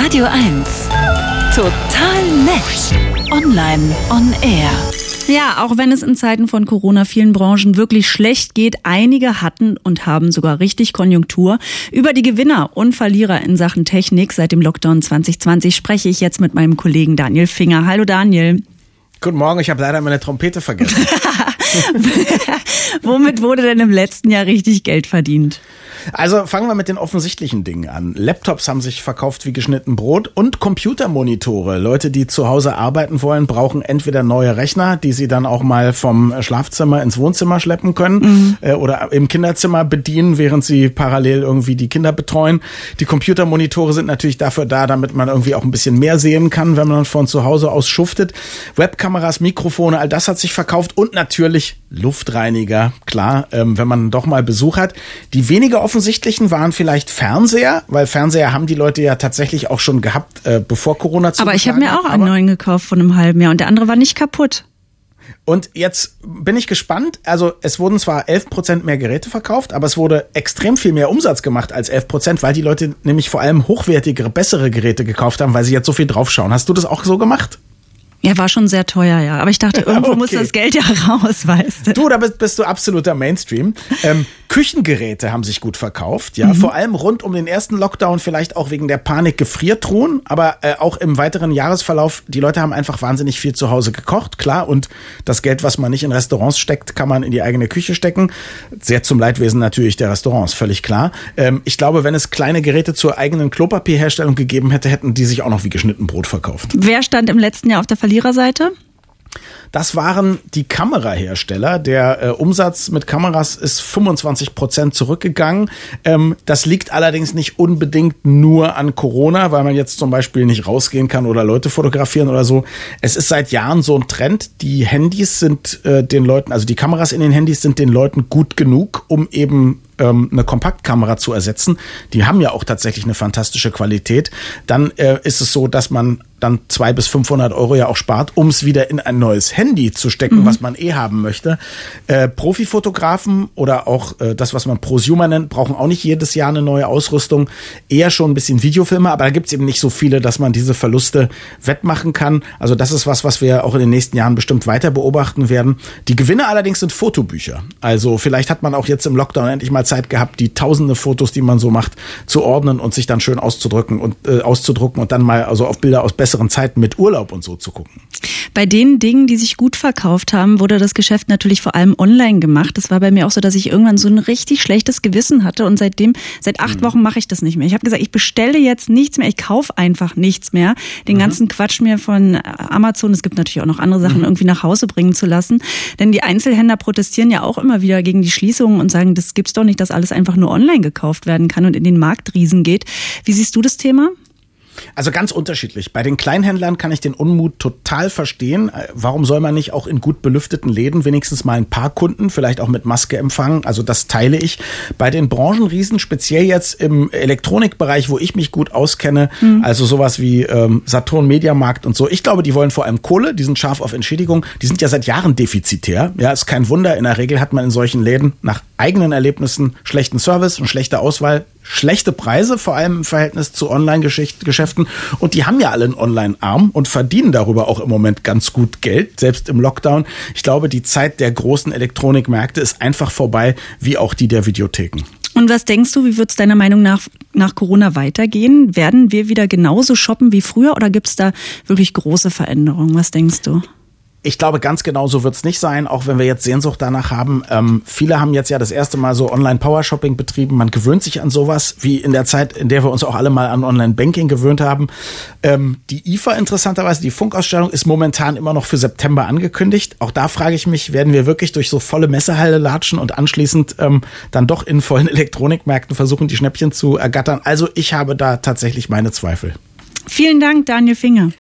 Radio 1. Total nett. Online on Air. Ja, auch wenn es in Zeiten von Corona vielen Branchen wirklich schlecht geht, einige hatten und haben sogar richtig Konjunktur. Über die Gewinner und Verlierer in Sachen Technik seit dem Lockdown 2020 spreche ich jetzt mit meinem Kollegen Daniel Finger. Hallo Daniel. Guten Morgen, ich habe leider meine Trompete vergessen. Womit wurde denn im letzten Jahr richtig Geld verdient? Also fangen wir mit den offensichtlichen Dingen an. Laptops haben sich verkauft wie geschnitten Brot und Computermonitore. Leute, die zu Hause arbeiten wollen, brauchen entweder neue Rechner, die sie dann auch mal vom Schlafzimmer ins Wohnzimmer schleppen können oder im Kinderzimmer bedienen, während sie parallel irgendwie die Kinder betreuen. Die Computermonitore sind natürlich dafür da, damit man irgendwie auch ein bisschen mehr sehen kann, wenn man von zu Hause aus schuftet. Webkameras, Mikrofone, all das hat sich verkauft und natürlich Luftreiniger, klar, wenn man doch mal Besuch hat. Die weniger offensichtlichen waren vielleicht Fernseher, weil Fernseher haben die Leute ja tatsächlich auch schon gehabt, bevor Corona zugeschlagen hat. Aber ich habe mir auch einen neuen gekauft von einem halben Jahr und der andere war nicht kaputt. Und jetzt bin ich gespannt, also es wurden zwar 11% mehr Geräte verkauft, aber es wurde extrem viel mehr Umsatz gemacht als 11%, weil die Leute nämlich vor allem hochwertigere, bessere Geräte gekauft haben, weil sie jetzt so viel draufschauen. Hast du das auch so gemacht? Ja, war schon sehr teuer, ja. Aber ich dachte, irgendwo muss das Geld ja raus, weißt du. Du, da bist du absoluter Mainstream. Küchengeräte haben sich gut verkauft, ja. Vor allem rund um den ersten Lockdown, vielleicht auch wegen der Panik Gefriertruhen, aber auch im weiteren Jahresverlauf, die Leute haben einfach wahnsinnig viel zu Hause gekocht, klar. Und das Geld, was man nicht in Restaurants steckt, kann man in die eigene Küche stecken. Sehr zum Leidwesen natürlich der Restaurants, völlig klar. Ich glaube, wenn es kleine Geräte zur eigenen Klopapierherstellung gegeben hätte, hätten die sich auch noch wie geschnitten Brot verkauft. Wer stand im letzten Jahr auf der Verliererseite? Das waren die Kamerahersteller. Der Umsatz mit Kameras ist 25% zurückgegangen. Das liegt allerdings nicht unbedingt nur an Corona, weil man jetzt zum Beispiel nicht rausgehen kann oder Leute fotografieren oder so. Es ist seit Jahren so ein Trend. Die Handys sind den Leuten, also die Kameras in den Handys sind den Leuten gut genug, um eben eine Kompaktkamera zu ersetzen. Die haben ja auch tatsächlich eine fantastische Qualität. Dann ist es so, dass man dann 200 bis 500 Euro ja auch spart, um es wieder in ein neues Handy zu stecken, was man haben möchte. Profifotografen oder auch das, was man Prosumer nennt, brauchen auch nicht jedes Jahr eine neue Ausrüstung. Eher schon ein bisschen Videofilme, aber da gibt es eben nicht so viele, dass man diese Verluste wettmachen kann. Also das ist was wir auch in den nächsten Jahren bestimmt weiter beobachten werden. Die Gewinne allerdings sind Fotobücher. Also vielleicht hat man auch jetzt im Lockdown endlich mal Zeit gehabt, die tausende Fotos, die man so macht, zu ordnen und sich dann schön auszudrucken und dann mal also auf Bilder aus besseren Zeiten mit Urlaub und so zu gucken. Bei den Dingen, die sich gut verkauft haben, wurde das Geschäft natürlich vor allem online gemacht. Das war bei mir auch so, dass ich irgendwann so ein richtig schlechtes Gewissen hatte und seit 8 Wochen mache ich das nicht mehr. Ich habe gesagt, ich bestelle jetzt nichts mehr, ich kaufe einfach nichts mehr. Den ganzen Quatsch mir von Amazon, es gibt natürlich auch noch andere Sachen, irgendwie nach Hause bringen zu lassen. Denn die Einzelhändler protestieren ja auch immer wieder gegen die Schließungen und sagen, das gibt's doch nicht, dass alles einfach nur online gekauft werden kann und in den Marktriesen geht. Wie siehst du das Thema? Also ganz unterschiedlich. Bei den Kleinhändlern kann ich den Unmut total verstehen. Warum soll man nicht auch in gut belüfteten Läden wenigstens mal ein paar Kunden vielleicht auch mit Maske empfangen? Also das teile ich. Bei den Branchenriesen, speziell jetzt im Elektronikbereich, wo ich mich gut auskenne, also sowas wie Saturn, Mediamarkt und so. Ich glaube, die wollen vor allem Kohle, die sind scharf auf Entschädigung. Die sind ja seit Jahren defizitär. Ja, ist kein Wunder. In der Regel hat man in solchen Läden nach eigenen Erlebnissen schlechten Service und schlechte Auswahl, schlechte Preise, vor allem im Verhältnis zu Online-Geschäften. Und die haben ja alle einen Online-Arm und verdienen darüber auch im Moment ganz gut Geld, selbst im Lockdown. Ich glaube, die Zeit der großen Elektronikmärkte ist einfach vorbei, wie auch die der Videotheken. Und was denkst du, wie wird es deiner Meinung nach Corona weitergehen? Werden wir wieder genauso shoppen wie früher oder gibt es da wirklich große Veränderungen? Was denkst du? Ich glaube, ganz genau so wird's nicht sein, auch wenn wir jetzt Sehnsucht danach haben. Viele haben jetzt ja das erste Mal so Online-Power-Shopping betrieben. Man gewöhnt sich an sowas, wie in der Zeit, in der wir uns auch alle mal an Online-Banking gewöhnt haben. Die IFA interessanterweise, die Funkausstellung, ist momentan immer noch für September angekündigt. Auch da frage ich mich, werden wir wirklich durch so volle Messehalle latschen und anschließend dann doch in vollen Elektronikmärkten versuchen, die Schnäppchen zu ergattern? Also ich habe da tatsächlich meine Zweifel. Vielen Dank, Daniel Finger.